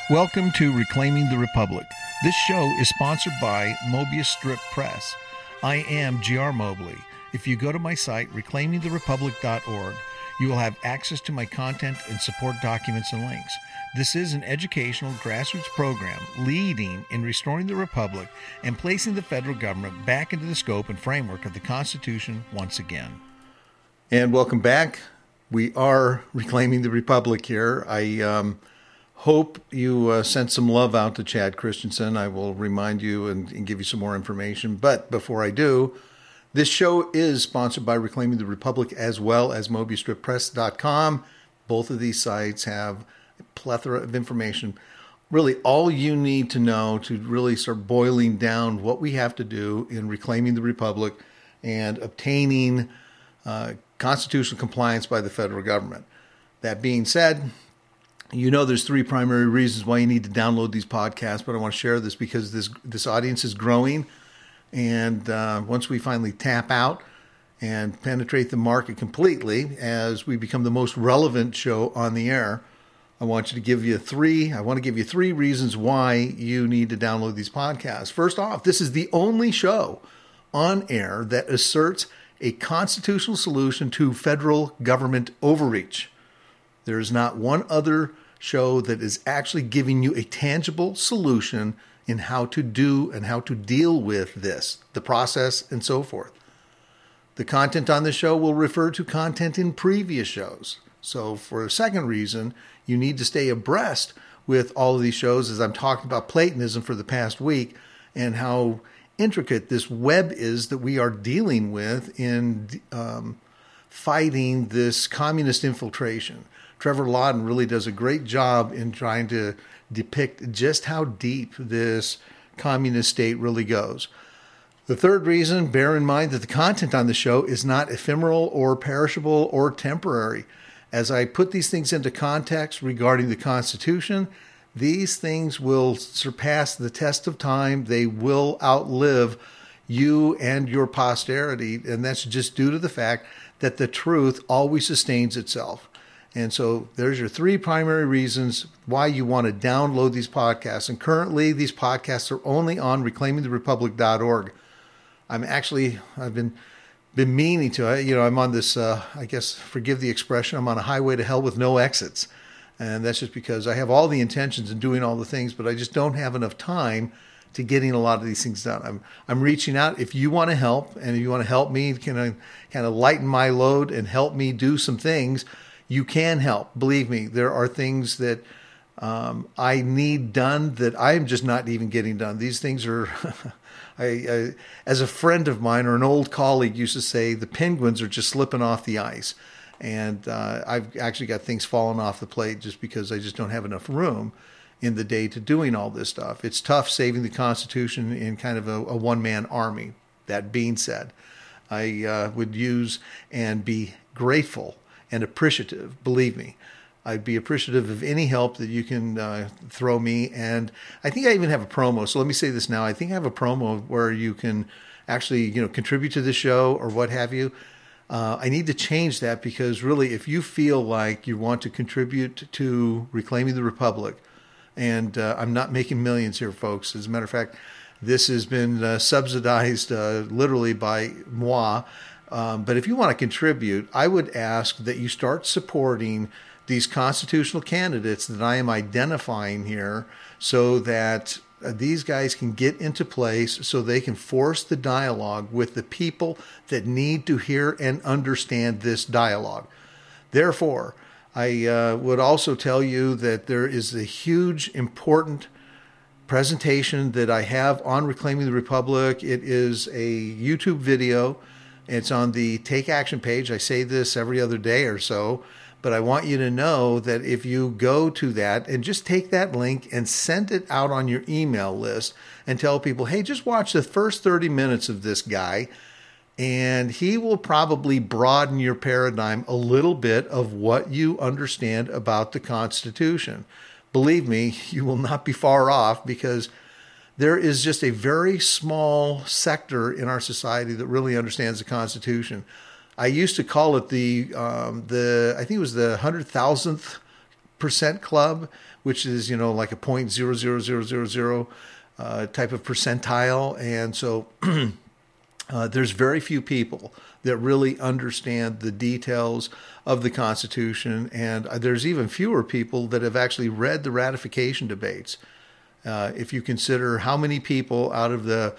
Welcome to Reclaiming the Republic. This show is sponsored by Mobius Strip Press. I am G.R. Mobley. If you go to my site, reclaimingtherepublic.org, you will have access to my content and support documents and links. This is an educational grassroots program leading in restoring the Republic and placing the federal government back into the scope and framework of the Constitution once again. And welcome back. We are Reclaiming the Republic here. I hope you sent some love out to Chad Christensen. I will remind you and give you some more information. But before I do, this show is sponsored by Reclaiming the Republic as well as MobiusStripPress.com. Both of these sites have a plethora of information. Really, all you need to know to really start boiling down what we have to do in reclaiming the Republic and obtaining constitutional compliance by the federal government. That being said, you know there's three primary reasons why you need to download these podcasts, but I want to share this because this audience is growing. And once we finally tap out and penetrate the market completely as we become the most relevant show on the air, I want to give you three reasons why you need to download these podcasts. First off, this is the only show on air that asserts a constitutional solution to federal government overreach. There is not one other show that is actually giving you a tangible solution in how to do and how to deal with this, the process, and so forth. The content on the show will refer to content in previous shows. So for a second reason, you need to stay abreast with all of these shows as I'm talking about Platonism for the past week and how intricate this web is that we are dealing with in fighting this communist infiltration. Trevor Lawton really does a great job in trying to depict just how deep this communist state really goes. The third reason, bear in mind that the content on the show is not ephemeral or perishable or temporary. As I put these things into context regarding the Constitution, these things will surpass the test of time. They will outlive you and your posterity, and that's just due to the fact that the truth always sustains itself. And so there's your three primary reasons why you want to download these podcasts. And currently, these podcasts are only on reclaimingtherepublic.org. I've been meaning to. I'm on this, I guess, forgive the expression, I'm on a highway to hell with no exits. And that's just because I have all the intentions and doing all the things, but I just don't have enough time to getting a lot of these things done. I'm reaching out. If you want to help, and if you want to help me kind of lighten my load and help me do some things, you can help. Believe me, there are things that I need done that I'm just not even getting done. These things are, I, as a friend of mine or an old colleague used to say, the penguins are just slipping off the ice. And I've actually got things falling off the plate just because I just don't have enough room in the day to doing all this stuff. It's tough saving the Constitution in kind of a one-man army. That being said, I would use and be grateful and appreciative. Believe me, I'd be appreciative of any help that you can throw me. And I think I even have a promo. So let me say this now. I think I have a promo where you can actually, contribute to the show or what have you. I need to change that because really, if you feel like you want to contribute to Reclaiming the Republic, and I'm not making millions here, folks. As a matter of fact, this has been subsidized literally by moi. But if you want to contribute, I would ask that you start supporting these constitutional candidates that I am identifying here so that these guys can get into place so they can force the dialogue with the people that need to hear and understand this dialogue. Therefore, I would also tell you that there is a huge, important presentation that I have on Reclaiming the Republic. It is a YouTube video. It's on the Take Action page. I say this every other day or so, but I want you to know that if you go to that and just take that link and send it out on your email list and tell people, hey, just watch the first 30 minutes of this guy, and he will probably broaden your paradigm a little bit of what you understand about the Constitution. Believe me, you will not be far off because there is just a very small sector in our society that really understands the Constitution. I used to call it the I think it was the 100,000th 1% club, which is, like a 0.00000 type of percentile. And so there's very few people that really understand the details of the Constitution. And there's even fewer people that have actually read the ratification debates. If you consider how many people out of the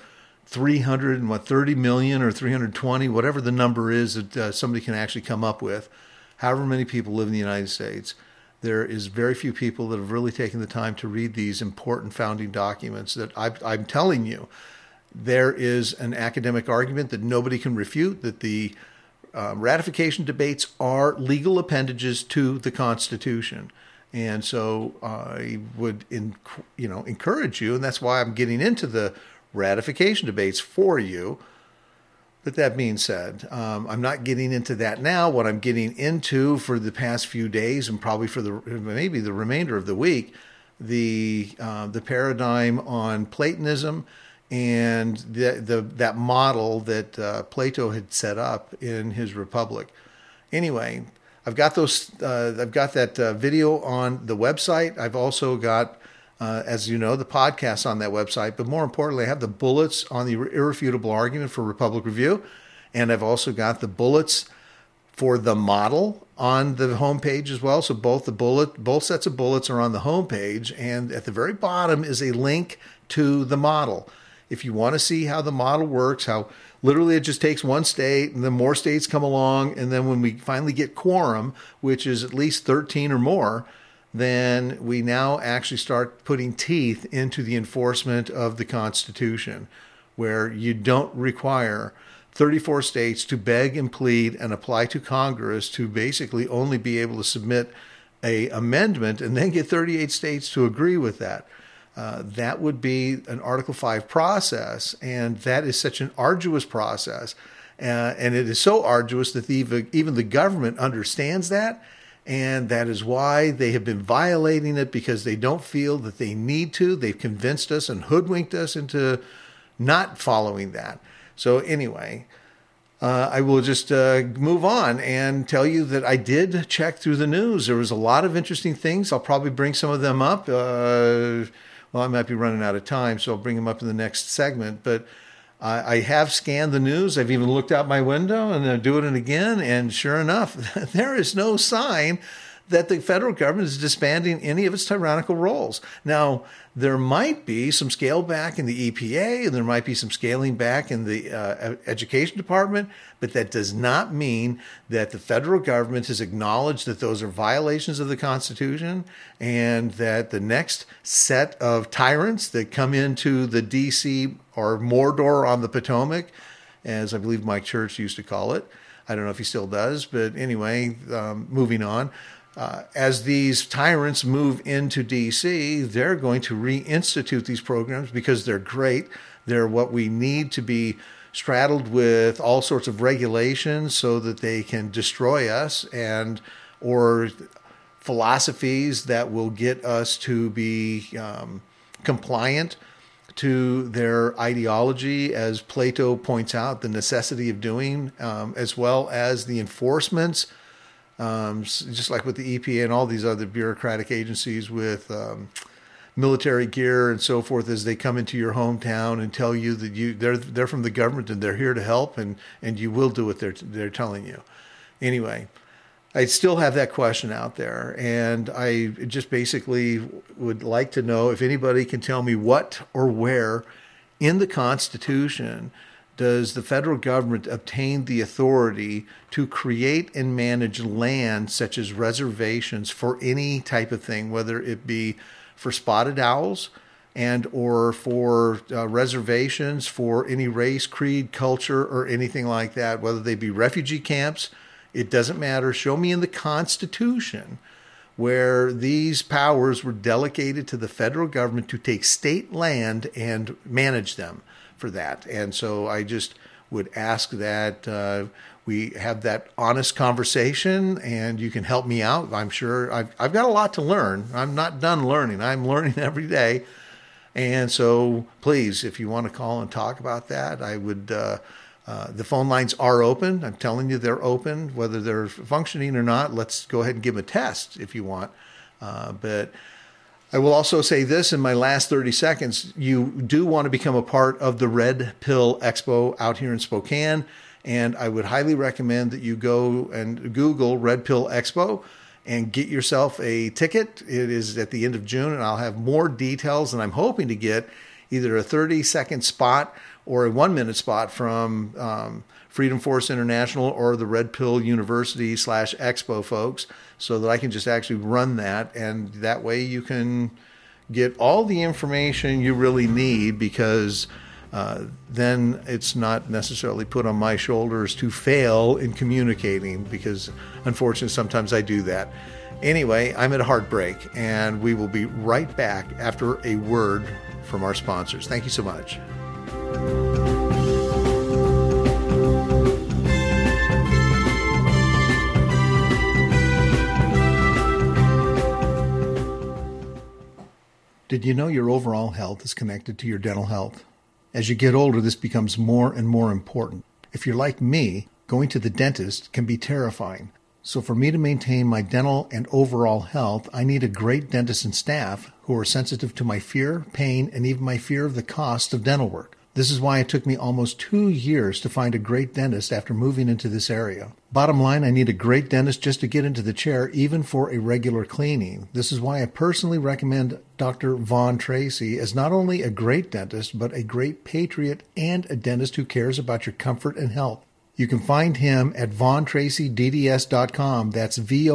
330 million or 320, whatever the number is that somebody can actually come up with, however many people live in the United States, there is very few people that have really taken the time to read these important founding documents that I'm telling you. There is an academic argument that nobody can refute, that the ratification debates are legal appendages to the Constitution. And so I would encourage you, and that's why I'm getting into the ratification debates for you. But that being said, I'm not getting into that now. What I'm getting into for the past few days, and probably for maybe the remainder of the week, the paradigm on Platonism and that model that Plato had set up in his Republic. Anyway, I've got that video on the website. I've also got, as you know, the podcast on that website. But more importantly, I have the bullets on the irrefutable argument for Republic Review, and I've also got the bullets for the model on the homepage as well. So both sets of bullets are on the homepage, and at the very bottom is a link to the model. If you want to see how the model works, how literally it just takes one state and then more states come along, and then when we finally get quorum, which is at least 13 or more, then we now actually start putting teeth into the enforcement of the Constitution, where you don't require 34 states to beg and plead and apply to Congress to basically only be able to submit an amendment and then get 38 states to agree with that. That would be an Article 5 process, and that is such an arduous process. And it is so arduous that even the government understands that, and that is why they have been violating it, because they don't feel that they need to. They've convinced us and hoodwinked us into not following that. So anyway, I will just move on and tell you that I did check through the news. There was a lot of interesting things. I'll probably bring some of them up. Well, I might be running out of time, so I'll bring them up in the next segment. But I have scanned the news. I've even looked out my window, and I'll do it again. And sure enough, there is no sign that the federal government is disbanding any of its tyrannical roles. Now, there might be some scale back in the EPA, and there might be some scaling back in the education department, but that does not mean that the federal government has acknowledged that those are violations of the Constitution, and that the next set of tyrants that come into the D.C. or Mordor on the Potomac, as I believe Mike Church used to call it. I don't know if he still does, but anyway, moving on. As these tyrants move into D.C., they're going to reinstitute these programs because they're great. They're what we need to be straddled with all sorts of regulations so that they can destroy us, or philosophies that will get us to be compliant to their ideology, as Plato points out, the necessity of doing, as well as the enforcements. Just like with the EPA and all these other bureaucratic agencies with military gear and so forth, as they come into your hometown and tell you that they're from the government and they're here to help, and you will do what they're telling you. Anyway, I still have that question out there, and I just basically would like to know if anybody can tell me what or where in the Constitution does the federal government obtain the authority to create and manage land such as reservations for any type of thing, whether it be for spotted owls and or for reservations for any race, creed, culture, or anything like that, whether they be refugee camps? It doesn't matter. Show me in the Constitution where these powers were delegated to the federal government to take state land and manage them for that. And so I just would ask that we have that honest conversation, and you can help me out. I'm sure I've got a lot to learn. I'm not done learning. I'm learning every day. And so please, if you want to call and talk about that, I would, the phone lines are open. I'm telling you, they're open, whether they're functioning or not. Let's go ahead and give them a test if you want. But I will also say this in my last 30 seconds. You do want to become a part of the Red Pill Expo out here in Spokane. And I would highly recommend that you go and Google Red Pill Expo and get yourself a ticket. It is at the end of June, and I'll have more details. And I'm hoping to get either a 30-second spot or a 1-minute spot from Freedom Force International or the Red Pill University /Expo folks, so that I can just actually run that. And that way you can get all the information you really need, because then it's not necessarily put on my shoulders to fail in communicating, because unfortunately sometimes I do that. Anyway, I'm at a hard break, and we will be right back after a word from our sponsors. Thank you so much. Did you know your overall health is connected to your dental health? As you get older, this becomes more and more important. If you're like me, going to the dentist can be terrifying. So for me to maintain my dental and overall health, I need a great dentist and staff who are sensitive to my fear, pain, and even my fear of the cost of dental work. This is why it took me almost 2 years to find a great dentist after moving into this area. Bottom line, I need a great dentist just to get into the chair, even for a regular cleaning. This is why I personally recommend Dr. Vaughn Tracy as not only a great dentist, but a great patriot and a dentist who cares about your comfort and health. You can find him at VaughnTracyDDS.com. That's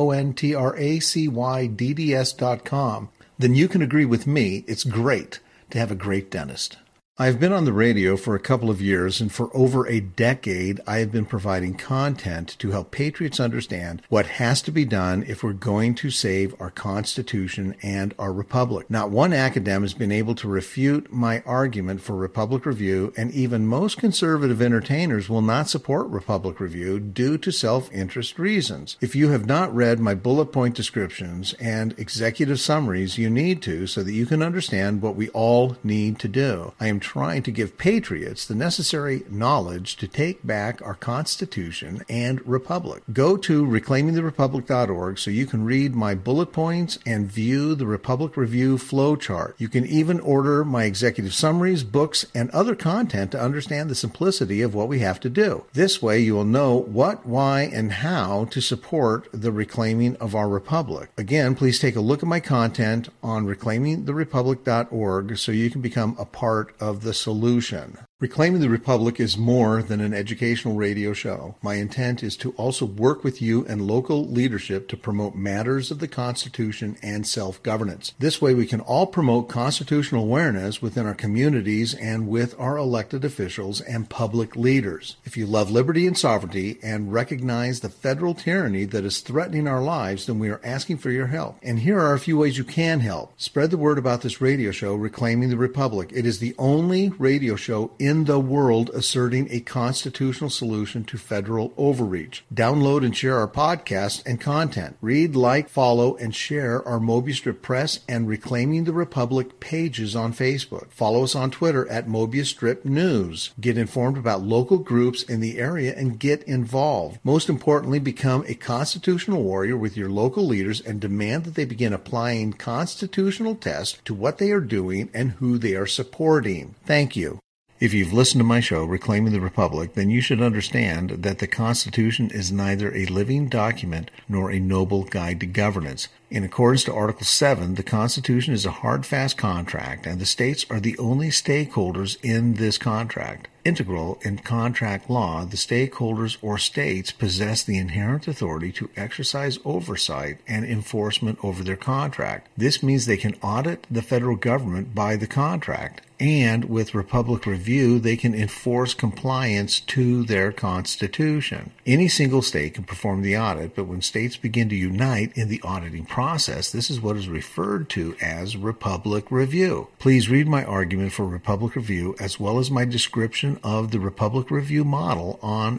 VonTracyDDS.com. Then you can agree with me, it's great to have a great dentist. I've been on the radio for a couple of years, and for over a decade, I have been providing content to help patriots understand what has to be done if we're going to save our Constitution and our Republic. Not one academic has been able to refute my argument for Republic Review, and even most conservative entertainers will not support Republic Review due to self-interest reasons. If you have not read my bullet point descriptions and executive summaries, you need to, so that you can understand what we all need to do. I am trying to give patriots the necessary knowledge to take back our Constitution and Republic. Go to reclaimingtherepublic.org so you can read my bullet points and view the Republic Review flowchart. You can even order my executive summaries, books, and other content to understand the simplicity of what we have to do. This way you will know what, why, and how to support the reclaiming of our Republic. Again, please take a look at my content on reclaimingtherepublic.org so you can become a part of the solution. Reclaiming the Republic is more than an educational radio show. My intent is to also work with you and local leadership to promote matters of the Constitution and self-governance. This way we can all promote constitutional awareness within our communities and with our elected officials and public leaders. If you love liberty and sovereignty and recognize the federal tyranny that is threatening our lives, then we are asking for your help. And here are a few ways you can help. Spread the word about this radio show, Reclaiming the Republic. It is the only radio show in the world asserting a constitutional solution to federal overreach. Download and share our podcast and content. Read, like, follow, and share our Mobius Strip Press and Reclaiming the Republic pages on Facebook. Follow us on Twitter at Mobius Strip News. Get informed about local groups in the area and get involved. Most importantly, become a constitutional warrior with your local leaders and demand that they begin applying constitutional tests to what they are doing and who they are supporting. Thank you. If you've listened to my show, Reclaiming the Republic, then you should understand that the Constitution is neither a living document nor a noble guide to governance. In accordance to Article 7, the Constitution is a hard, fast contract, and the states are the only stakeholders in this contract. Integral in contract law, the stakeholders or states possess the inherent authority to exercise oversight and enforcement over their contract. This means they can audit the federal government by the contract, and with Republic Review, they can enforce compliance to their Constitution. Any single state can perform the audit, but when states begin to unite in the auditing process, this is what is referred to as Republic Review. Please read my argument for Republic Review as well as my description of the Republic Review model on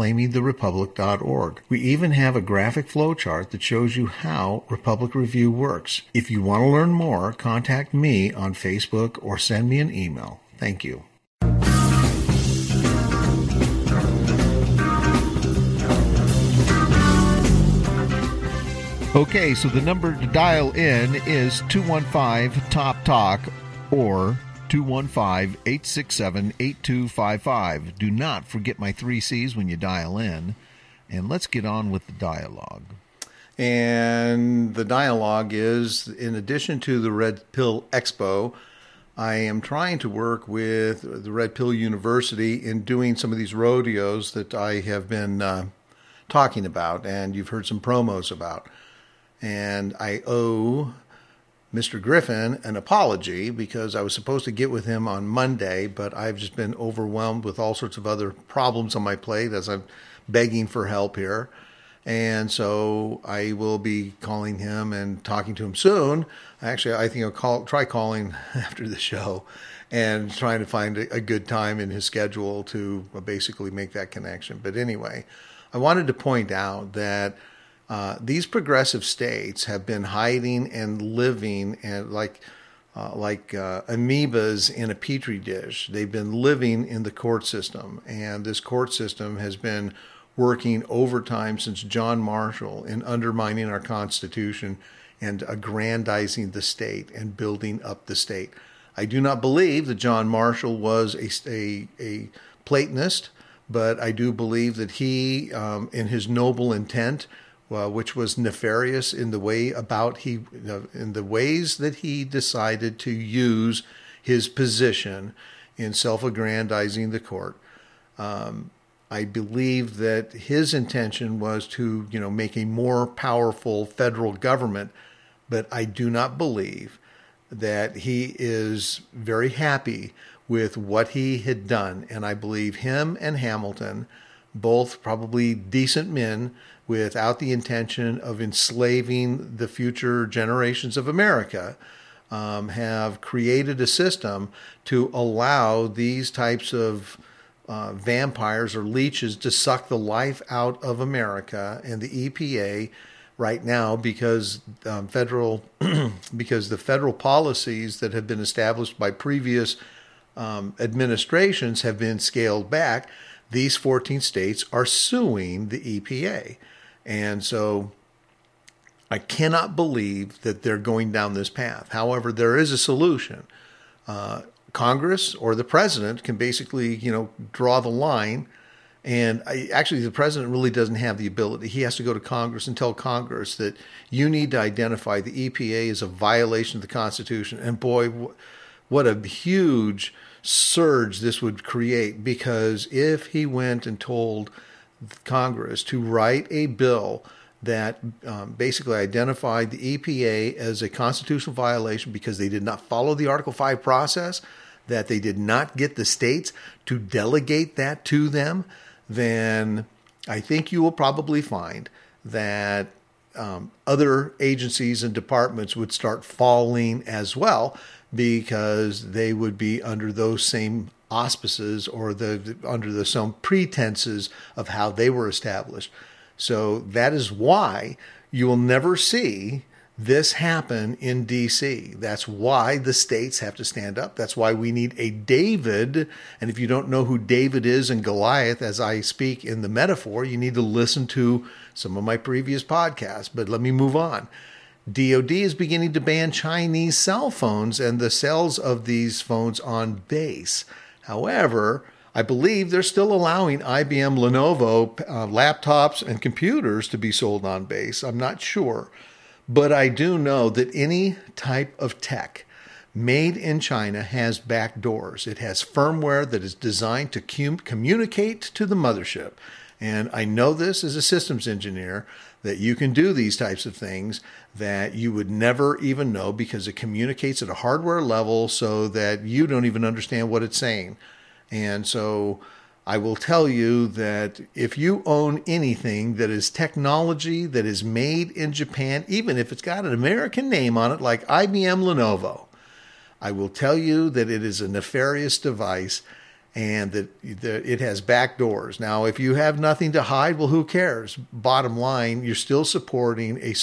reclaimingtherepublic.org. We even have a graphic flowchart that shows you how Republic Review works. If you want to learn more, contact me on Facebook or send me an email. Thank you. Okay, so the number to dial in is 215-TOP-TALK or 215-867-8255. Do not forget my 3 C's when you dial in. And let's get on with the dialogue. And the dialogue is, in addition to the Red Pill Expo, I am trying to work with the Red Pill University in doing some of these rodeos that I have been talking about, and you've heard some promos about. And I owe Mr. Griffin an apology because I was supposed to get with him on Monday, but I've just been overwhelmed with all sorts of other problems on my plate as I'm begging for help here. And so I will be calling him and talking to him soon. Actually, I think I'll try calling after the show and trying to find a good time in his schedule to basically make that connection. But anyway, I wanted to point out that these progressive states have been hiding and living and like amoebas in a petri dish. They've been living in the court system, and this court system has been working overtime since John Marshall in undermining our Constitution and aggrandizing the state and building up the state. I do not believe that John Marshall was a Platonist, but I do believe that he, in his noble intent, which was nefarious in the ways that he decided to use his position in self-aggrandizing the court. I believe that his intention was to, make a more powerful federal government, but I do not believe that he is very happy with what he had done. And I believe him and Hamilton, both probably decent men, without the intention of enslaving the future generations of America, have created a system to allow these types of vampires or leeches to suck the life out of America and the EPA right now because the federal policies that have been established by previous administrations have been scaled back. These 14 states are suing the EPA. And so I cannot believe that they're going down this path. However, there is a solution. Congress or the president can basically, draw the line. And actually, the president really doesn't have the ability. He has to go to Congress and tell Congress that you need to identify the EPA as a violation of the Constitution. And boy, what a huge surge this would create, because if he went and told Congress to write a bill that basically identified the EPA as a constitutional violation because they did not follow the Article 5 process, that they did not get the states to delegate that to them, then I think you will probably find that other agencies and departments would start falling as well, because they would be under those same auspices or under some pretenses of how they were established. So that is why you will never see this happen in D.C. That's why the states have to stand up. That's why we need a David. And if you don't know who David is and Goliath, as I speak in the metaphor, you need to listen to some of my previous podcasts. But let me move on. DOD is beginning to ban Chinese cell phones and the sales of these phones on base. However, I believe they're still allowing IBM, Lenovo laptops and computers to be sold on base. I'm not sure. But I do know that any type of tech made in China has back doors. It has firmware that is designed to communicate to the mothership. And I know this as a systems engineer, that you can do these types of things that you would never even know, because it communicates at a hardware level so that you don't even understand what it's saying. And so I will tell you that if you own anything that is technology that is made in Japan, even if it's got an American name on it, like IBM Lenovo, I will tell you that it is a nefarious device and that it has back doors. Now, if you have nothing to hide, well, who cares? Bottom line, you're still supporting a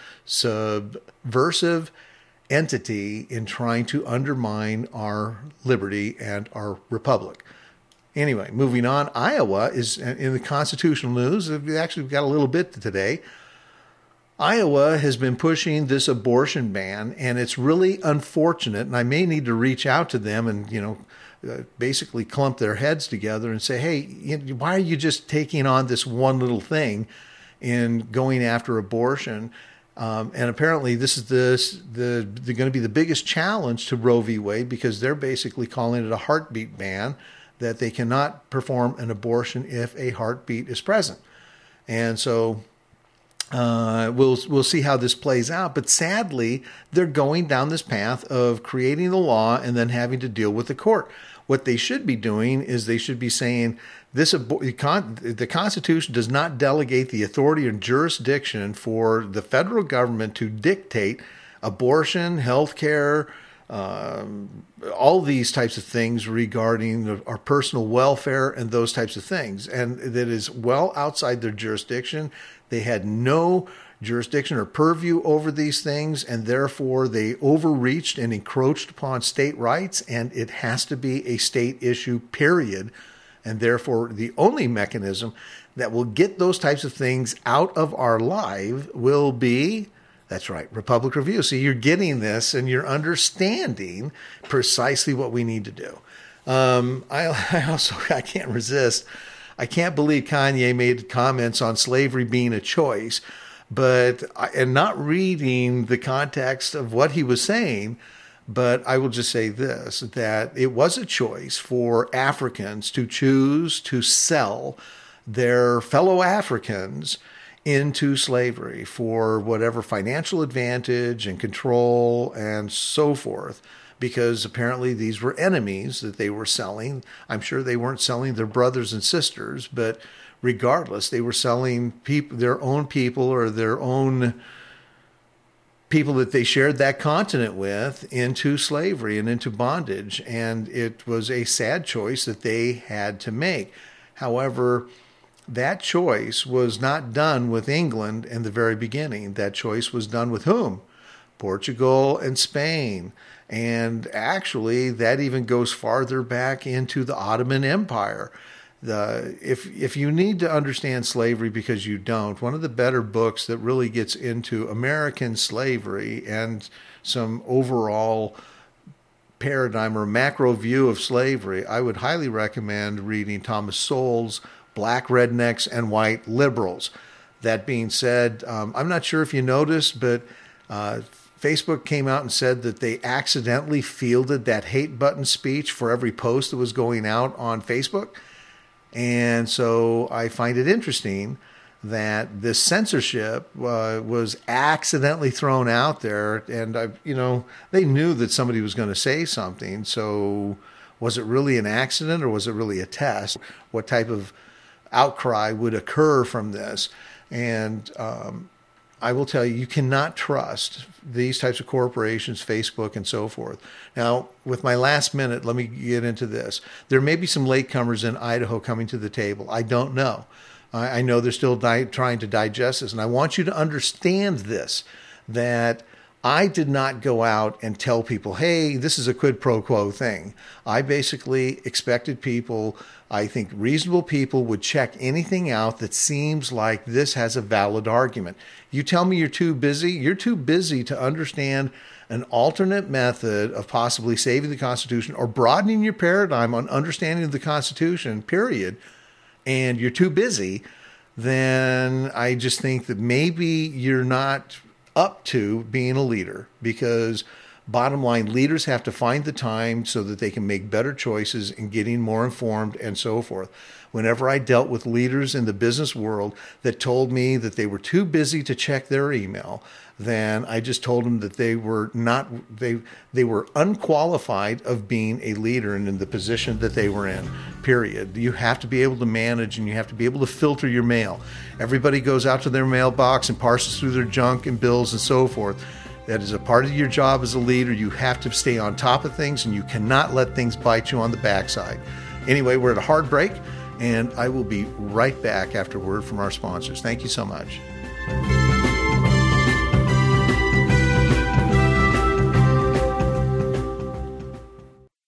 subversive entity in trying to undermine our liberty and our republic. Anyway, moving on, Iowa is in the constitutional news. We've got a little bit today. Iowa has been pushing this abortion ban, and it's really unfortunate. And I may need to reach out to them and, basically clump their heads together and say, hey, why are you just taking on this one little thing in going after abortion? And apparently this is going to be the biggest challenge to Roe v. Wade, because they're basically calling it a heartbeat ban, that they cannot perform an abortion if a heartbeat is present. And so we'll see how this plays out. But sadly, they're going down this path of creating the law and then having to deal with the court. What they should be doing is they should be saying the Constitution does not delegate the authority or jurisdiction for the federal government to dictate abortion, health care, all these types of things regarding our personal welfare and those types of things. And that is well outside their jurisdiction. They had no jurisdiction or purview over these things, and therefore they overreached and encroached upon state rights, and it has to be a state issue, period. And therefore the only mechanism that will get those types of things out of our life will be, that's right, Republic Review. So you're getting this and you're understanding precisely what we need to do. I can't resist. I can't believe Kanye made comments on slavery being a choice, and not reading the context of what he was saying. But I will just say this, that it was a choice for Africans to choose to sell their fellow Africans into slavery for whatever financial advantage and control and so forth, because apparently these were enemies that they were selling. I'm sure they weren't selling their brothers and sisters, but regardless, they were selling their own people, or their own people that they shared that continent with, into slavery and into bondage. And it was a sad choice that they had to make. However, that choice was not done with England in the very beginning. That choice was done with whom? Portugal and Spain. And actually, that even goes farther back into the Ottoman Empire. If you need to understand slavery because you don't, one of the better books that really gets into American slavery and some overall paradigm or macro view of slavery, I would highly recommend reading Thomas Sowell's Black Rednecks and White Liberals. That being said, I'm not sure if you noticed, but Facebook came out and said that they accidentally fielded that hate button speech for every post that was going out on Facebook. And so I find it interesting that this censorship was accidentally thrown out there. And, they knew that somebody was going to say something. So was it really an accident, or was it really a test? What type of outcry would occur from this? And I will tell you, you cannot trust these types of corporations, Facebook and so forth. Now, with my last minute, let me get into this. There may be some latecomers in Idaho coming to the table. I don't know. I know they're still trying to digest this. And I want you to understand this, that I did not go out and tell people, hey, this is a quid pro quo thing. I basically expected people, I think reasonable people, would check anything out that seems like this has a valid argument. You tell me you're too busy to understand an alternate method of possibly saving the Constitution or broadening your paradigm on understanding the Constitution, period, and you're too busy, then I just think that maybe you're not up to being a leader, because bottom line, leaders have to find the time so that they can make better choices and getting more informed and so forth. Whenever I dealt with leaders in the business world that told me that they were too busy to check their email, then I just told them that they were unqualified of being a leader and in the position that they were in, period. You have to be able to manage, and you have to be able to filter your mail. Everybody goes out to their mailbox and parses through their junk and bills and so forth. That is a part of your job as a leader. You have to stay on top of things, and you cannot let things bite you on the backside. Anyway, we're at a hard break, and I will be right back after word from our sponsors. Thank you so much.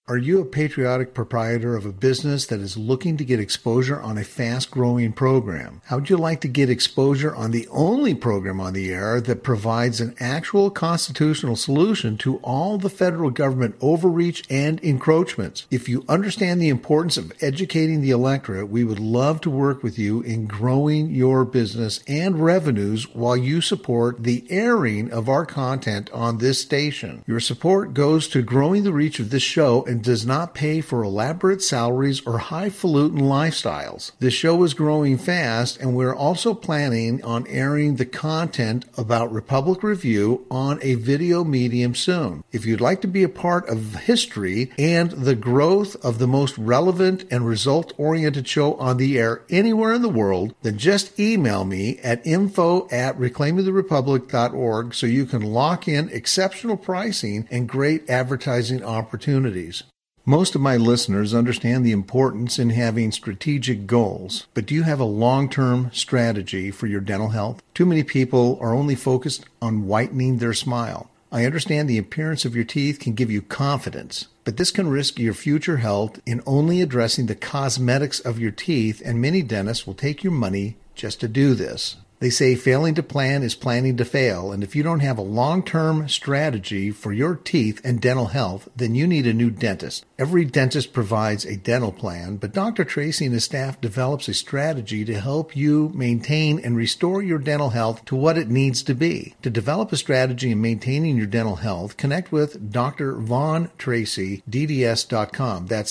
Are you a patriotic proprietor of a business that is looking to get exposure on a fast-growing program? How would you like to get exposure on the only program on the air that provides an actual constitutional solution to all the federal government overreach and encroachments? If you understand the importance of educating the electorate, we would love to work with you in growing your business and revenues while you support the airing of our content on this station. Your support goes to growing the reach of this show and does not pay for elaborate salaries or highfalutin lifestyles. This show is growing fast, and we're also planning on airing the content about Republic Review on a video medium soon. If you'd like to be a part of history and the growth of the most relevant and result-oriented show on the air anywhere in the world, then just email me at info@reclaimingtherepublic.org so you can lock in exceptional pricing and great advertising opportunities. Most of my listeners understand the importance in having strategic goals, but do you have a long-term strategy for your dental health? Too many people are only focused on whitening their smile. I understand the appearance of your teeth can give you confidence, but this can risk your future health in only addressing the cosmetics of your teeth, and many dentists will take your money just to do this. They say failing to plan is planning to fail, and if you don't have a long-term strategy for your teeth and dental health, then you need a new dentist. Every dentist provides a dental plan, but Dr. Tracy and his staff develops a strategy to help you maintain and restore your dental health to what it needs to be. To develop a strategy in maintaining your dental health, connect with Dr. Von Tracy, DDS.com. That's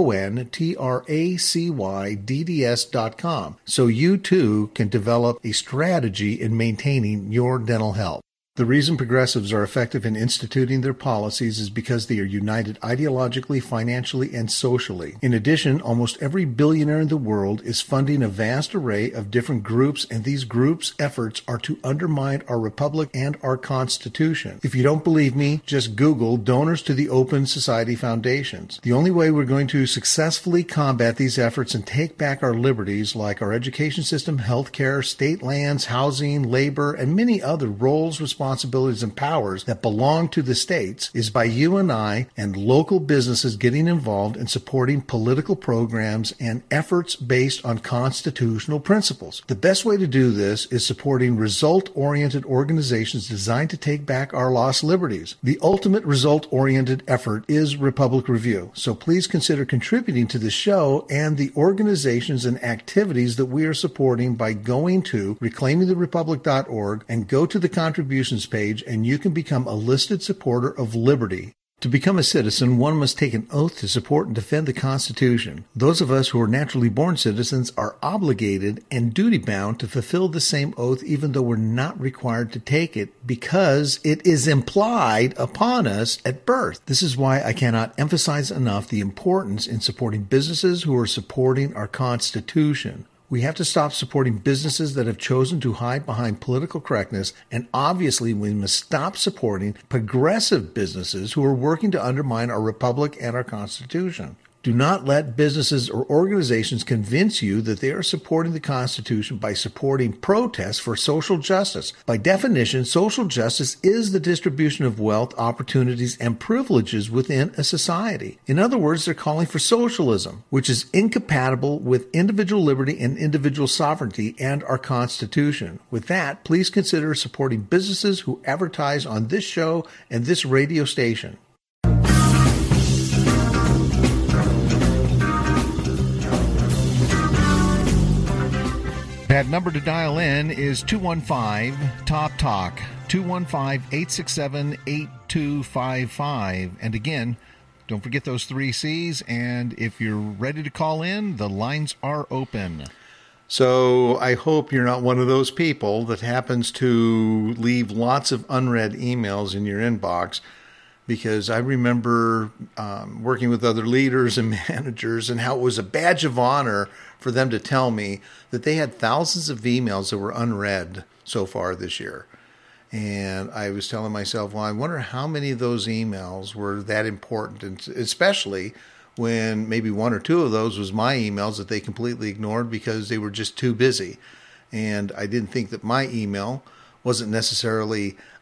VONTRACY, DDS.com. So you too can develop a strategy in maintaining your dental health. The reason progressives are effective in instituting their policies is because they are united ideologically, financially, and socially. In addition, almost every billionaire in the world is funding a vast array of different groups, and these groups' efforts are to undermine our republic and our Constitution. If you don't believe me, just Google donors to the Open Society Foundations. The only way we're going to successfully combat these efforts and take back our liberties, like our education system, healthcare, state lands, housing, labor, and many other roles, responsibilities, and powers that belong to the states, is by you and I and local businesses getting involved and supporting political programs and efforts based on constitutional principles. The best way to do this is supporting result-oriented organizations designed to take back our lost liberties. The ultimate result-oriented effort is Republic Review, so please consider contributing to the show and the organizations and activities that we are supporting by going to reclaimingtherepublic.org and go to the contributions page, and you can become a listed supporter of liberty. To become a citizen, one must take an oath to support and defend the Constitution. Those of us who are naturally born citizens are obligated and duty-bound to fulfill the same oath, even though we're not required to take it, because it is implied upon us at birth. This is why I cannot emphasize enough the importance in supporting businesses who are supporting our Constitution. We have to stop supporting businesses that have chosen to hide behind political correctness, and obviously we must stop supporting progressive businesses who are working to undermine our republic and our Constitution. Do not let businesses or organizations convince you that they are supporting the Constitution by supporting protests for social justice. By definition, social justice is the distribution of wealth, opportunities, and privileges within a society. In other words, they're calling for socialism, which is incompatible with individual liberty and individual sovereignty and our Constitution. With that, please consider supporting businesses who advertise on this show and this radio station. That number to dial in is 215-TOP-TALK, 215-867-8255. And again, don't forget those 3 C's. And if you're ready to call in, the lines are open. So I hope you're not one of those people that happens to leave lots of unread emails in your inbox, because I remember working with other leaders and managers and how it was a badge of honor for them to tell me that they had thousands of emails that were unread so far this year. And I was telling myself, well, I wonder how many of those emails were that important, and especially when maybe 1 or 2 of those was my emails that they completely ignored because they were just too busy. And I didn't think that my email wasn't necessarily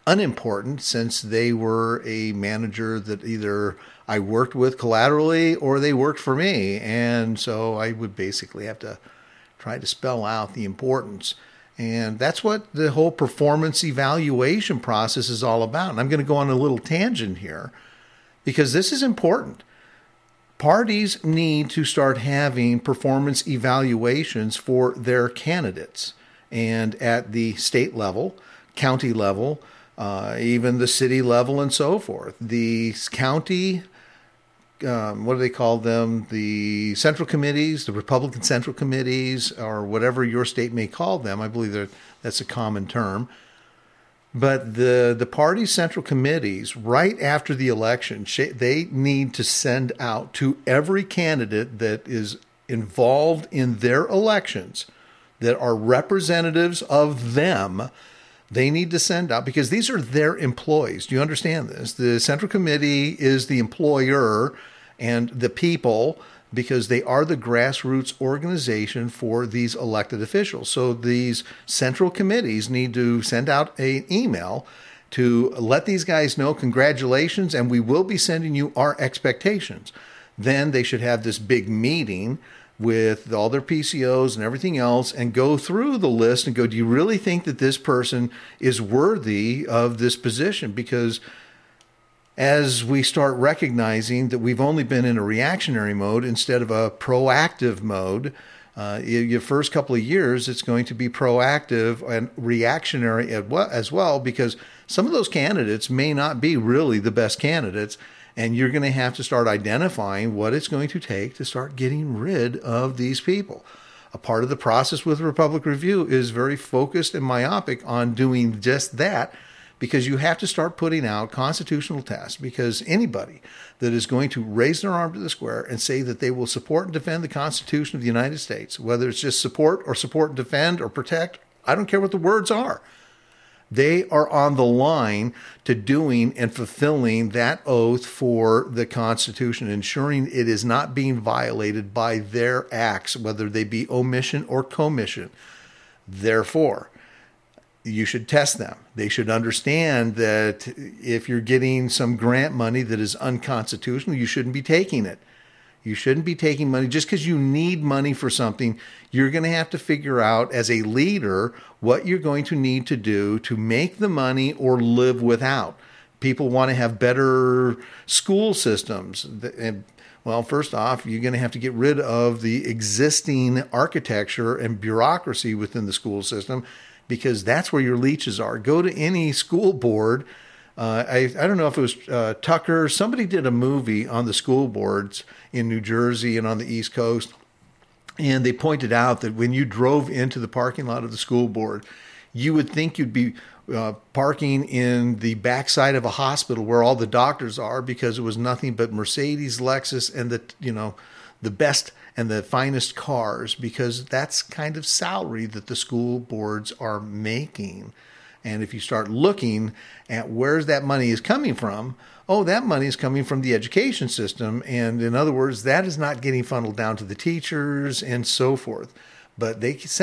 unimportant since they were a manager that either I worked with collaterally or they worked for me. And so I would basically have to try to spell out the importance. And that's what the whole performance evaluation process is all about. And I'm going to go on a little tangent here because this is important. Parties need to start having performance evaluations for their candidates. And at the state level, county level, even the city level and so forth. The county, what do they call them? The central committees, the Republican central committees, or whatever your state may call them. I believe that's a common term. But the party central committees, right after the election, they need to send out to every candidate that is involved in their elections, that are representatives of them, they need to send out, because these are their employees. Do you understand this? The Central Committee is the employer and the people, because they are the grassroots organization for these elected officials. So these central committees need to send out an email to let these guys know, congratulations, and we will be sending you our expectations. Then they should have this big meeting with all their PCOs and everything else and go through the list and go, do you really think that this person is worthy of this position? Because as we start recognizing that we've only been in a reactionary mode instead of a proactive mode, your first couple of years, it's going to be proactive and reactionary as well, because some of those candidates may not be really the best candidates. And you're going to have to start identifying what it's going to take to start getting rid of these people. A part of the process with Republic Review is very focused and myopic on doing just that, because you have to start putting out constitutional tests, because anybody that is going to raise their arm to the square and say that they will support and defend the Constitution of the United States, whether it's just support and defend or protect, I don't care what the words are. They are on the line to doing and fulfilling that oath for the Constitution, ensuring it is not being violated by their acts, whether they be omission or commission. Therefore, you should test them. They should understand that if you're getting some grant money that is unconstitutional, you shouldn't be taking it. You shouldn't be taking money just because you need money for something. You're going to have to figure out as a leader what you're going to need to do to make the money or live without. People want to have better school systems. And, well, first off, you're going to have to get rid of the existing architecture and bureaucracy within the school system, because that's where your leeches are. Go to any school board. I don't know if it was Tucker. Somebody did a movie on the school boards in New Jersey and on the East Coast. And they pointed out that when you drove into the parking lot of the school board, you would think you'd be parking in the backside of a hospital where all the doctors are, because it was nothing but Mercedes, Lexus, and the best and the finest cars, because that's kind of salary that the school boards are making. And if you start looking at where that money is coming from, that money is coming from the education system. And in other words, that is not getting funneled down to the teachers and so forth. But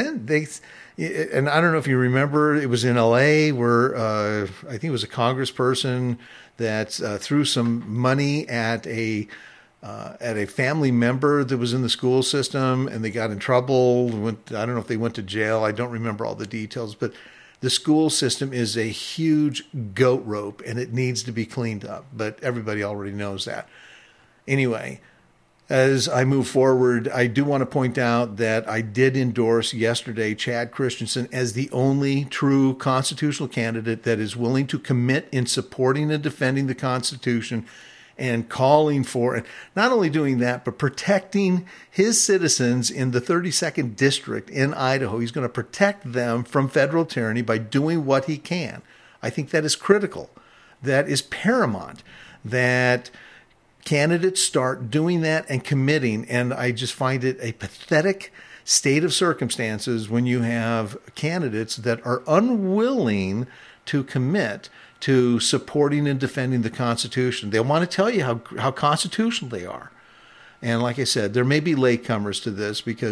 and I don't know if you remember, it was in LA where I think it was a congressperson that threw some money at a family member that was in the school system, and they got in trouble. I don't know if they went to jail. I don't remember all the details, but the school system is a huge goat rope, and it needs to be cleaned up. But everybody already knows that. Anyway, as I move forward, I do want to point out that I did endorse yesterday Chad Christensen as the only true constitutional candidate that is willing to commit in supporting and defending the Constitution and calling for, and not only doing that, but protecting his citizens in the 32nd District in Idaho. He's going to protect them from federal tyranny by doing what he can. I think that is critical. That is paramount, that candidates start doing that and committing. And I just find it a pathetic state of circumstances when you have candidates that are unwilling to commit to supporting and defending the Constitution. They want to tell you how constitutional they are. And like I said, there may be latecomers to this because,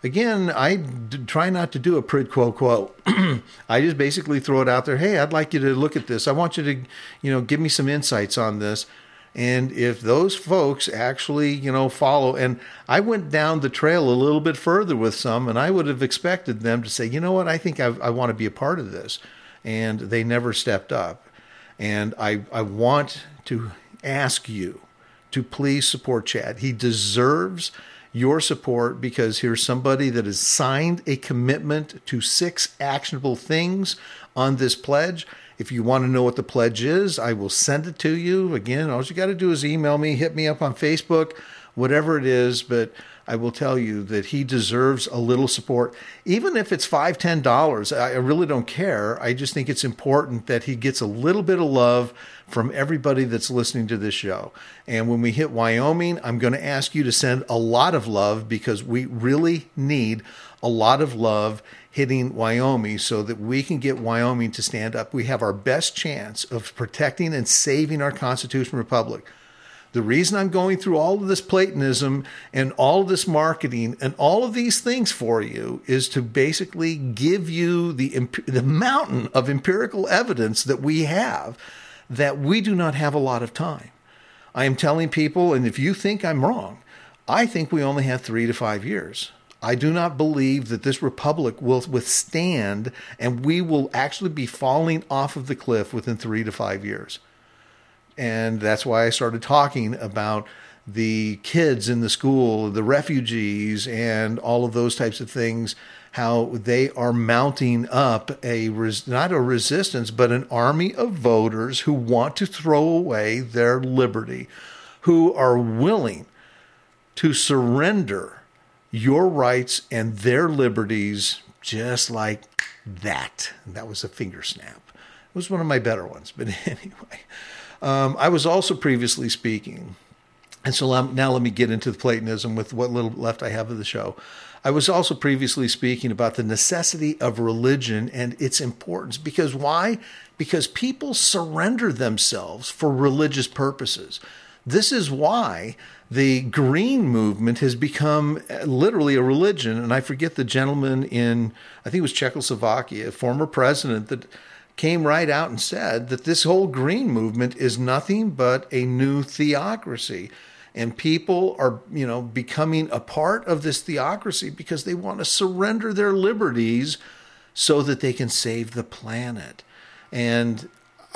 again, try not to do a quid quo quo. I just basically throw it out there. Hey, I'd like you to look at this. I want you to, give me some insights on this. And if those folks actually, follow, and I went down the trail a little bit further with some, and I would have expected them to say, you know what, I think I want to be a part of this. And they never stepped up. And I want to ask you to please support Chad. He deserves your support, because here's somebody that has signed a commitment to 6 actionable things on this pledge. If you want to know what the pledge is, I will send it to you. Again, all you got to do is email me, hit me up on Facebook, whatever it is. But I will tell you that he deserves a little support. Even if it's $5, $10, I really don't care. I just think it's important that he gets a little bit of love from everybody that's listening to this show. And when we hit Wyoming, I'm going to ask you to send a lot of love, because we really need a lot of love hitting Wyoming so that we can get Wyoming to stand up. We have our best chance of protecting and saving our Constitutional Republic. The reason I'm going through all of this Platonism and all of this marketing and all of these things for you is to basically give you the mountain of empirical evidence that we have, that we do not have a lot of time. I am telling people, and if you think I'm wrong, I think we only have 3 to 5 years. I do not believe that this republic will withstand, and we will actually be falling off of the cliff within 3 to 5 years. And that's why I started talking about the kids in the school, the refugees, and all of those types of things, how they are mounting up not a resistance, but an army of voters who want to throw away their liberty, who are willing to surrender your rights and their liberties just like that. And that was a finger snap. It was one of my better ones. But anyway, I was also previously speaking, and so now let me get into the Platonism with what little left I have of the show. I was also previously speaking about the necessity of religion and its importance. Because why? Because people surrender themselves for religious purposes. This is why the green movement has become literally a religion. And I forget the gentleman in, I think it was Czechoslovakia, a former president, that came right out and said that this whole green movement is nothing but a new theocracy. And people are, becoming a part of this theocracy because they want to surrender their liberties so that they can save the planet. And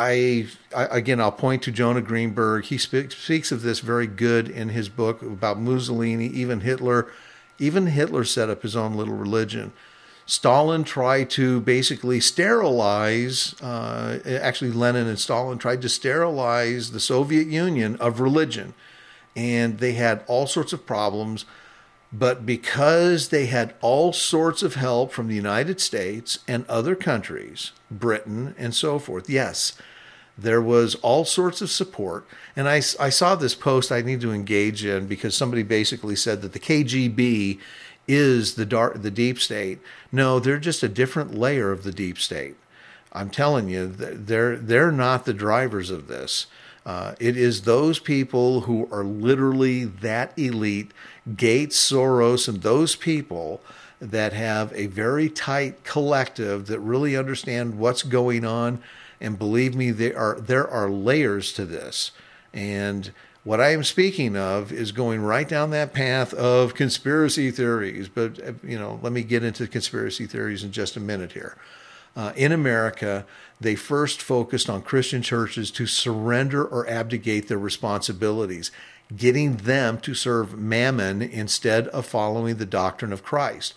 I'll point to Jonah Greenberg. He speaks of this very good in his book about Mussolini, even Hitler. Even Hitler set up his own little religion. Stalin tried to basically sterilize, actually Lenin and Stalin tried to sterilize the Soviet Union of religion. And they had all sorts of problems. But because they had all sorts of help from the United States and other countries, Britain and so forth, yes, there was all sorts of support. And I saw this post I need to engage in, because somebody basically said that the KGB is the deep state. No, they're just a different layer of the deep state. I'm telling you, they're not the drivers of this. It is those people who are literally that elite, Gates, Soros, and those people that have a very tight collective that really understand what's going on. And believe me, there are layers to this. And what I am speaking of is going right down that path of conspiracy theories. But, let me get into conspiracy theories in just a minute here. In America, they first focused on Christian churches to surrender or abdicate their responsibilities, getting them to serve mammon instead of following the doctrine of Christ.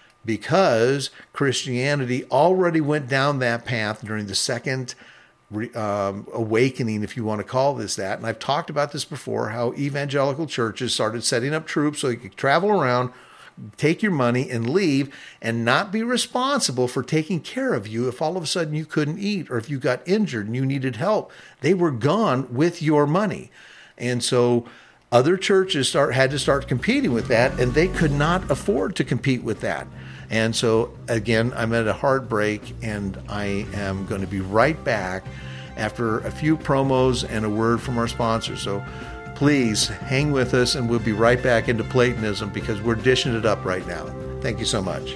Because Christianity already went down that path during the second awakening, if you want to call this that. And I've talked about this before, how evangelical churches started setting up troops so they could travel around, take your money and leave, and not be responsible for taking care of you if all of a sudden you couldn't eat, or if you got injured and you needed help. They were gone with your money. And so other churches had to start competing with that, and they could not afford to compete with that. And so, again, I'm at a heartbreak, and I am going to be right back after a few promos and a word from our sponsor. So please hang with us, and we'll be right back into Platonism, because we're dishing it up right now. Thank you so much.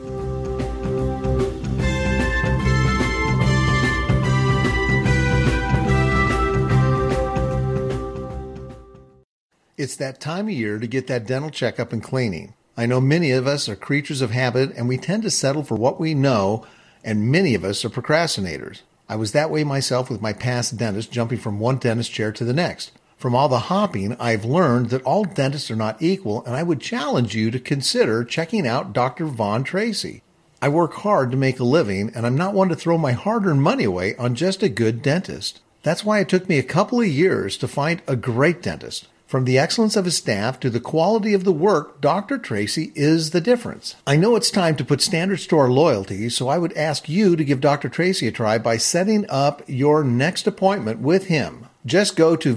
It's that time of year to get that dental checkup and cleaning. I know many of us are creatures of habit, and we tend to settle for what we know, and many of us are procrastinators. I was that way myself with my past dentist, jumping from one dentist chair to the next. From all the hopping, I've learned that all dentists are not equal, and I would challenge you to consider checking out Dr. Vaughn Tracy. I work hard to make a living, and I'm not one to throw my hard-earned money away on just a good dentist. That's why it took me a couple of years to find a great dentist. From the excellence of his staff to the quality of the work, Dr. Tracy is the difference. I know it's time to put standards to our loyalty, so I would ask you to give Dr. Tracy a try by setting up your next appointment with him. Just go to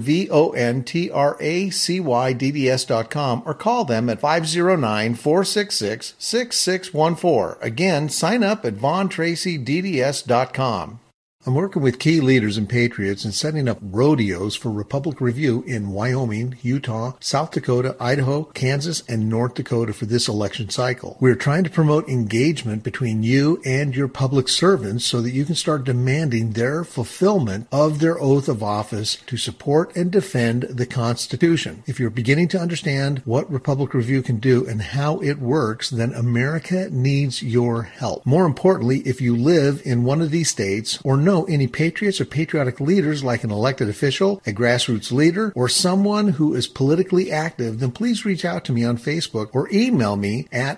VONTRACYDDS.com or call them at 509-466-6614. Again, sign up at VonTracyDDS.com. I'm working with key leaders and patriots in setting up rodeos for Republic Review in Wyoming, Utah, South Dakota, Idaho, Kansas, and North Dakota for this election cycle. We're trying to promote engagement between you and your public servants so that you can start demanding their fulfillment of their oath of office to support and defend the Constitution. If you're beginning to understand what Republic Review can do and how it works, then America needs your help. More importantly, if you live in one of these states or know any patriots or patriotic leaders like an elected official, a grassroots leader, or someone who is politically active, then please reach out to me on Facebook or email me at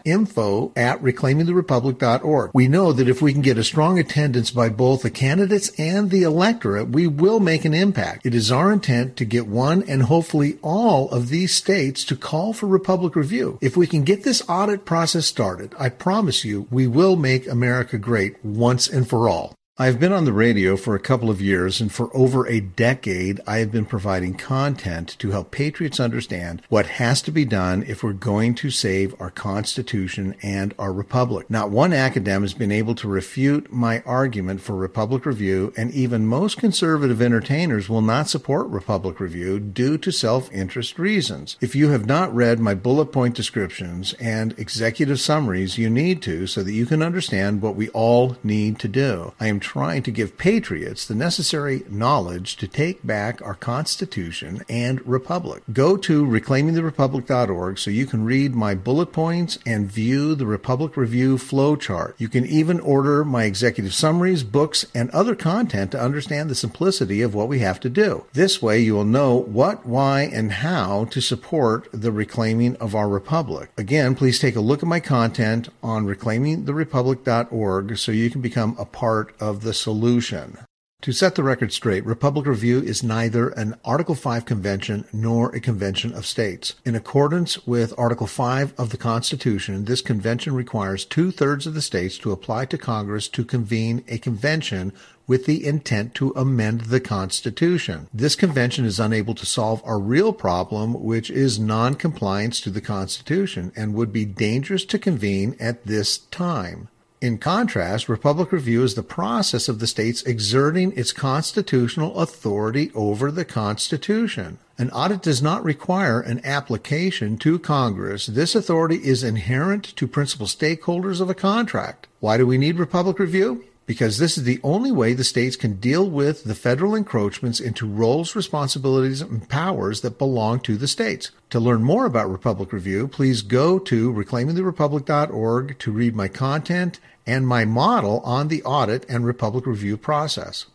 info@reclaimingtherepublic.org. We know that if we can get a strong attendance by both the candidates and the electorate, we will make an impact. It is our intent to get one and hopefully all of these states to call for Republic Review. If we can get this audit process started, I promise you we will make America great once and for all. I've been on the radio for a couple of years, and for over a decade, I have been providing content to help patriots understand what has to be done if we're going to save our Constitution and our Republic. Not one academic has been able to refute my argument for Republic Review, and even most conservative entertainers will not support Republic Review due to self-interest reasons. If you have not read my bullet point descriptions and executive summaries, you need to so that you can understand what we all need to do. I am trying to give patriots the necessary knowledge to take back our Constitution and Republic. Go to reclaimingtherepublic.org so you can read my bullet points and view the Republic Review flowchart. You can even order my executive summaries, books, and other content to understand the simplicity of what we have to do. This way you will know what, why, and how to support the reclaiming of our Republic. Again, please take a look at my content on reclaimingtherepublic.org so you can become a part of the solution. To set the record straight, Republic Review is neither an Article 5 convention nor a convention of states. In accordance with Article 5 of the Constitution, this convention requires 2/3 of the states to apply to Congress to convene a convention with the intent to amend the Constitution. This convention is unable to solve our real problem, which is non-compliance to the Constitution, and would be dangerous to convene at this time. In contrast, Republic Review is the process of the states exerting its constitutional authority over the Constitution. An audit does not require an application to Congress. This authority is inherent to principal stakeholders of a contract. Why do we need Republic Review? Because this is the only way the states can deal with the federal encroachments into roles, responsibilities, and powers that belong to the states. To learn more about Republic Review, please go to reclaimingtherepublic.org to read my content and my model on the audit and Republic Review process.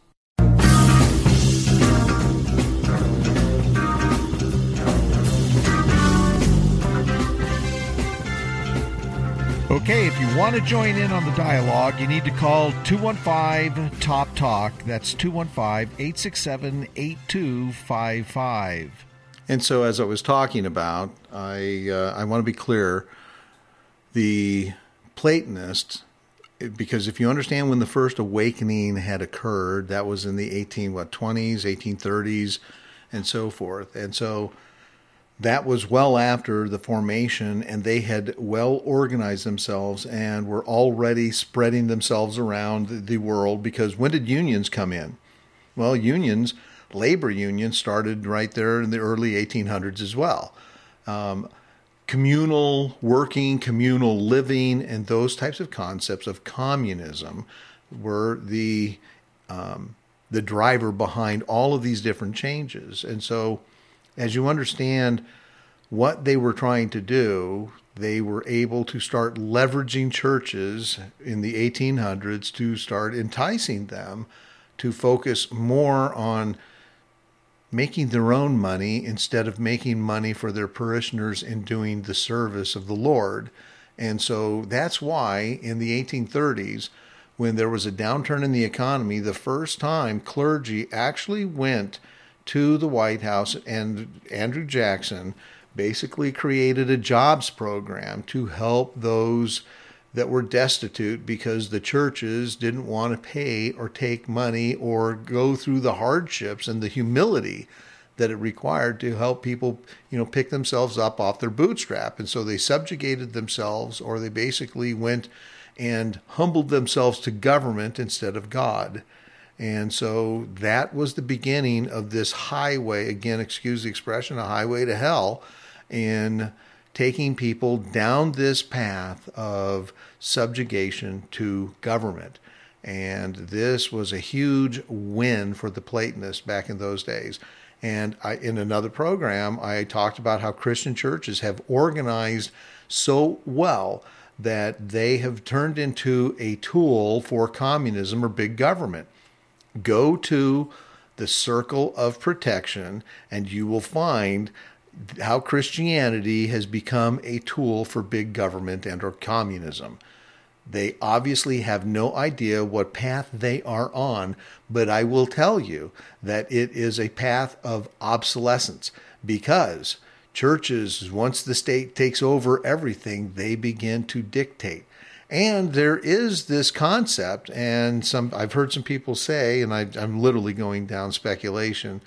Okay, if you want to join in on the dialogue, you need to call 215-TOP-TALK. That's 215-867-8255. And so as I was talking about, I want to be clear, the Platonists, because if you understand when the first awakening had occurred, that was in the 1820s, 1830s, and so forth. And so that was well after the formation, and they had well organized themselves and were already spreading themselves around the world. Because when did unions come in? Well, unions, labor unions, started right there in the early 1800s as well. communal working, communal living, and those types of concepts of communism were the driver behind all of these different changes. And so, as you understand what they were trying to do, they were able to start leveraging churches in the 1800s to start enticing them to focus more on making their own money instead of making money for their parishioners and doing the service of the Lord. And so that's why in the 1830s, when there was a downturn in the economy, the first time clergy actually went to the White House, and Andrew Jackson basically created a jobs program to help those that were destitute, because the churches didn't want to pay or take money or go through the hardships and the humility that it required to help people, pick themselves up off their bootstrap. And so they subjugated themselves, or they basically went and humbled themselves to government instead of God. And so that was the beginning of this highway, again, excuse the expression, a highway to hell, in taking people down this path of subjugation to government. And this was a huge win for the Platonists back in those days. And in another program, I talked about how Christian churches have organized so well that they have turned into a tool for communism or big government. Go to the circle of protection and you will find how Christianity has become a tool for big government and or communism. They obviously have no idea what path they are on, but I will tell you that it is a path of obsolescence, because churches, once the state takes over everything, they begin to dictate. And there is this concept, and I've heard some people say, and I'm literally going down speculation,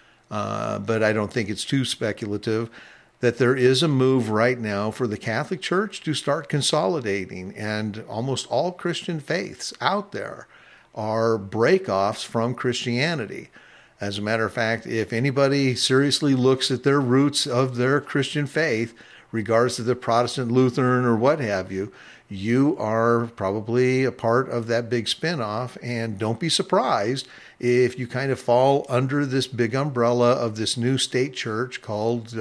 but I don't think it's too speculative, that there is a move right now for the Catholic Church to start consolidating, and almost all Christian faiths out there are breakoffs from Christianity. As a matter of fact, if anybody seriously looks at their roots of their Christian faith, regardless of the Protestant, Lutheran, or what have you, you are probably a part of that big spinoff, and don't be surprised if you kind of fall under this big umbrella of this new state church called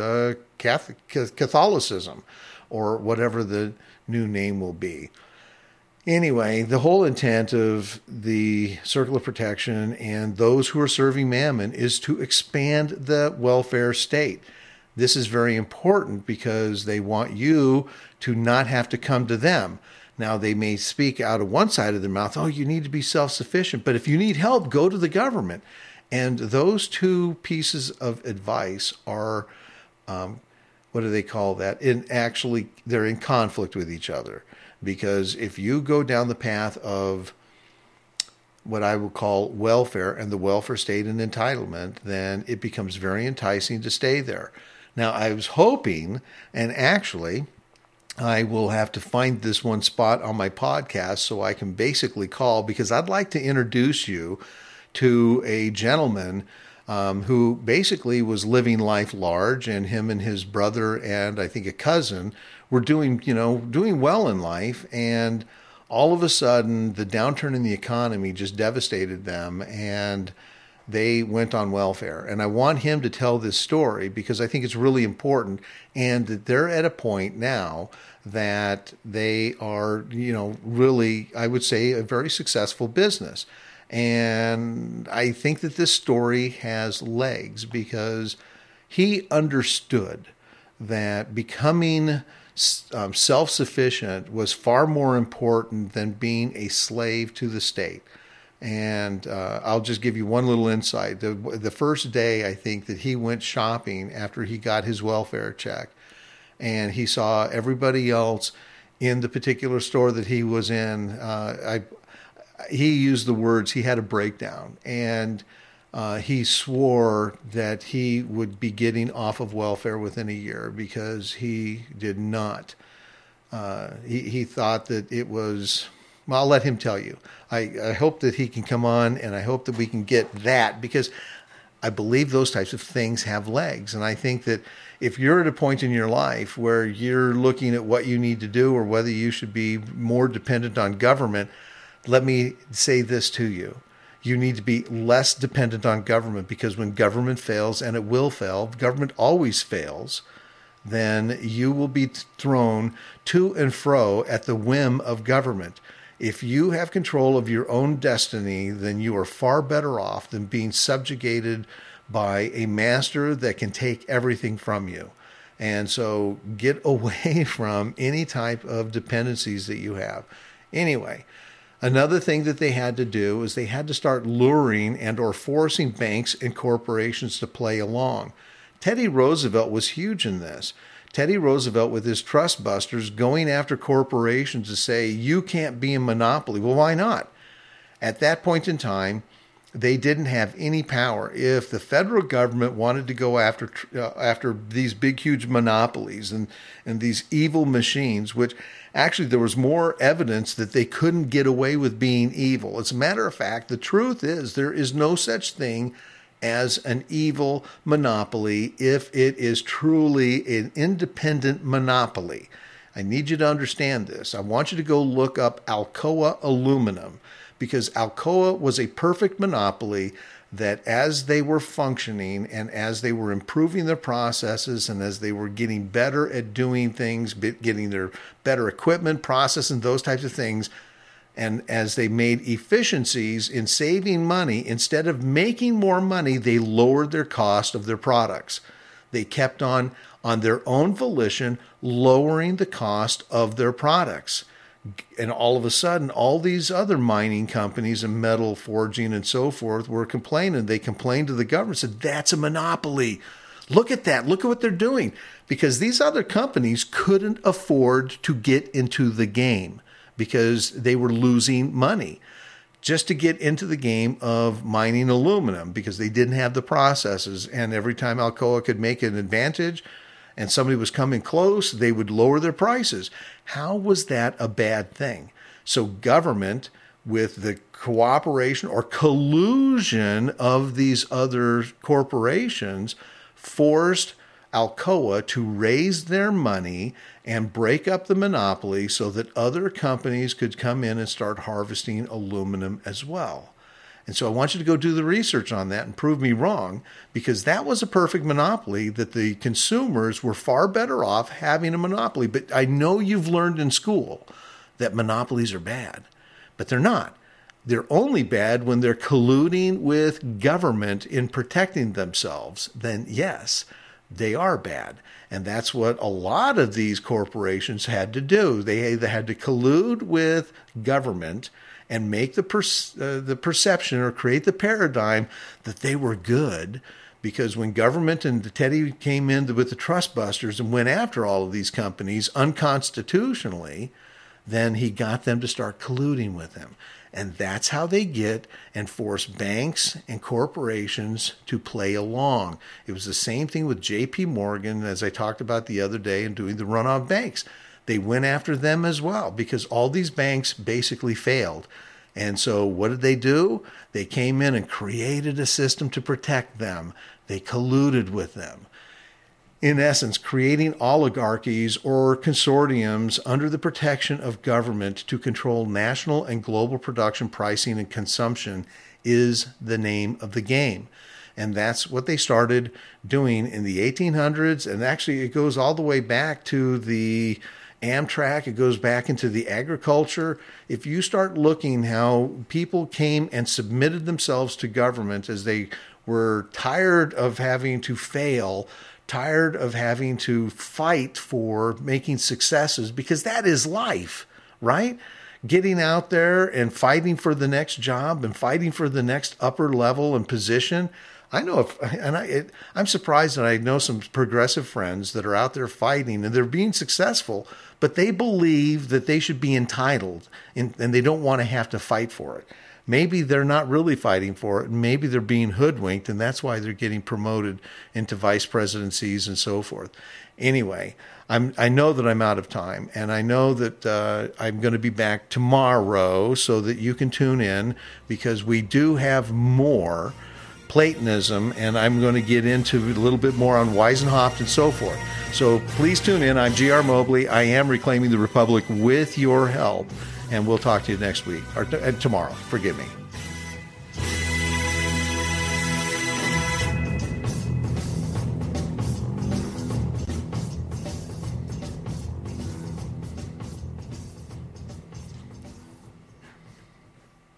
Catholicism, or whatever the new name will be. Anyway, the whole intent of the Circle of Protection and those who are serving Mammon is to expand the welfare state. This is very important because they want you to not have to come to them. Now, they may speak out of one side of their mouth, oh, you need to be self-sufficient, but if you need help, go to the government. And those two pieces of advice are, what do they call that? They're in conflict with each other. Because if you go down the path of what I would call welfare and the welfare state and entitlement, then it becomes very enticing to stay there. Now, I was hoping, and actually, I will have to find this one spot on my podcast so I can basically call, because I'd like to introduce you to a gentleman who basically was living life large, and him and his brother and I think a cousin were doing well in life, and all of a sudden the downturn in the economy just devastated them, and they went on welfare. And I want him to tell this story because I think it's really important, and that they're at a point now that they are, really, I would say, a very successful business. And I think that this story has legs because he understood that becoming self-sufficient was far more important than being a slave to the state. And I'll just give you one little insight. The first day, I think, that he went shopping after he got his welfare check, and he saw everybody else in the particular store that he was in, he used the words, he had a breakdown, and he swore that he would be getting off of welfare within a year because he did not. He thought that it was, well, I'll let him tell you. I hope that he can come on, and I hope that we can get that, because I believe those types of things have legs. And I think that if you're at a point in your life where you're looking at what you need to do or whether you should be more dependent on government, let me say this to you. You need to be less dependent on government, because when government fails, and it will fail, government always fails, then you will be thrown to and fro at the whim of government. If you have control of your own destiny, then you are far better off than being subjugated by a master that can take everything from you. And so get away from any type of dependencies that you have. Anyway, another thing that they had to do is they had to start luring and or forcing banks and corporations to play along. Teddy Roosevelt was huge in this. Teddy Roosevelt, with his trust busters, going after corporations to say, you can't be a monopoly. Well, why not? At that point in time, they didn't have any power. If the federal government wanted to go after these big, huge monopolies and these evil machines, which actually there was more evidence that they couldn't get away with being evil. As a matter of fact, the truth is there is no such thing as an evil monopoly if it is truly an independent monopoly. I need you to understand this. I want you to go look up Alcoa Aluminum, because Alcoa was a perfect monopoly that, as they were functioning and as they were improving their processes and as they were getting better at doing things, getting their better equipment, process, and those types of things, and as they made efficiencies in saving money, instead of making more money, they lowered their cost of their products. They kept on their own volition, lowering the cost of their products. And all of a sudden, all these other mining companies and metal forging and so forth were complaining. They complained to the government, said, that's a monopoly. Look at that. Look at what they're doing. Because these other companies couldn't afford to get into the game, because they were losing money just to get into the game of mining aluminum, because they didn't have the processes. And every time Alcoa could make an advantage and somebody was coming close, they would lower their prices. How was that a bad thing? So government, with the cooperation or collusion of these other corporations, forced Alcoa to raise their money and break up the monopoly so that other companies could come in and start harvesting aluminum as well. And so I want you to go do the research on that and prove me wrong, because that was a perfect monopoly that the consumers were far better off having a monopoly. But I know you've learned in school that monopolies are bad, but they're not. They're only bad when they're colluding with government in protecting themselves. Then yes, they are bad. And that's what a lot of these corporations had to do. They either had to collude with government and make the perception or create the paradigm that they were good, because when government and Teddy came in with the trust busters and went after all of these companies unconstitutionally, then he got them to start colluding with him. And that's how they get and force banks and corporations to play along. It was the same thing with J.P. Morgan, as I talked about the other day, and doing the run-on banks. They went after them as well, because all these banks basically failed. And so what did they do? They came in and created a system to protect them. They colluded with them. In essence, creating oligarchies or consortiums under the protection of government to control national and global production, pricing, and consumption is the name of the game. And that's what they started doing in the 1800s. And actually, it goes all the way back to the Amtrak. It goes back into the agriculture. If you start looking how people came and submitted themselves to government as they were tired of having to fail, tired of having to fight for making successes, because that is life, right? Getting out there and fighting for the next job and fighting for the next upper level and position. I'm surprised that I know some progressive friends that are out there fighting and they're being successful, but they believe that they should be entitled and they don't want to have to fight for it. Maybe they're not really fighting for it. Maybe they're being hoodwinked, and that's why they're getting promoted into vice presidencies and so forth. Anyway, I know that I'm out of time, and I know that I'm going to be back tomorrow so that you can tune in, because we do have more Platonism, and I'm going to get into a little bit more on Weisenhoft and so forth. So please tune in. I'm G.R. Mobley. I am Reclaiming the Republic with your help, and we'll talk to you next week, or tomorrow. Forgive me.